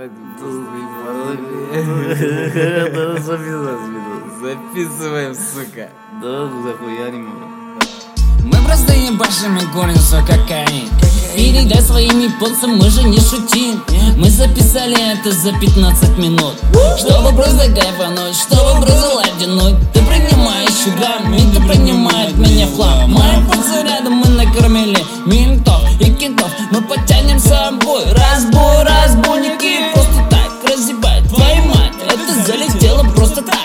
Записываем, сука. Да, захуярим его. Мы просто ебашим и гоним свой кокаин. Передай своими подсам, мы же не шутим. Мы записали это за 15 минут, чтобы просто кайфануть, чтобы просто лайдинуть. Ты принимаешь грамм, и ты принимает меня в хлам. Мои подсы рядом, мы накормили ментов и кентов. Мы потянем с собой разбойники. Просто так разъебать твою мать, это залетело просто так.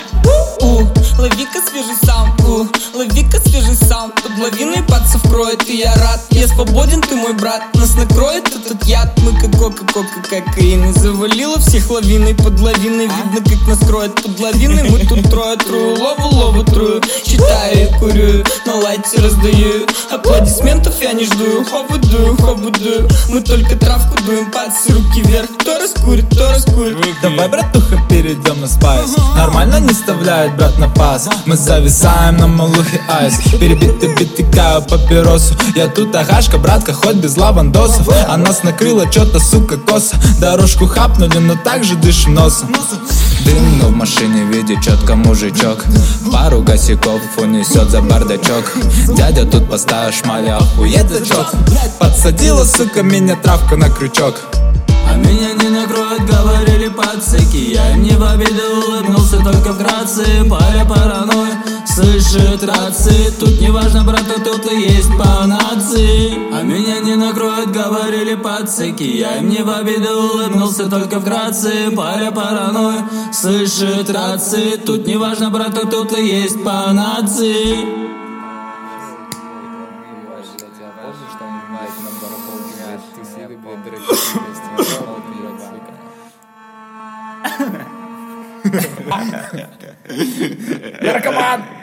Лови-ка свежий саунд, лови-ка свежий саунд. Под лавиной пацев кроет, и я рад. Я свободен, ты мой брат, нас накроет этот яд. Мы как кокаин, и завалило всех лавиной. Под лавиной видно, как нас кроет. Под лавиной мы тут трое, трую лову трую. Читаю и курю, на лайте раздаю. Аплодисментов я не жду, хобу-дую. Мы только травку дуем, пацы, руки вверх. Кто раскурит, кто раскурит. Давай, братуха, перейдем на спайс. Нормально не вставляет брат на пас. Мы зависаем на малухе айс. Перебитый бит, тыкаю папиросу. Я тут агашка, братка, хоть без лавандосов. А нас накрыло чё-то, сука, косо. Дорожку хапнули, но так же дышим носом. Дым, но в машине видит четко мужичок. Пару косяков унесет за бардачок. Дядя тут поставил шмаля, охуеть зачет. Подсадила, сука, меня травка на крючок. А меня не накроют, говорили пацаки. Я им не в обиду улыбнулся, только вкратце. Паранойя, слышит рации. Тут не важно, брат, тут и есть по нации. А меня не накроют, говорили пацаки. Я им не в обиду улыбнулся, только вкратце. Паранойя, слышит рации. Тут не важно, брат, тут и есть по нации. Наркоман!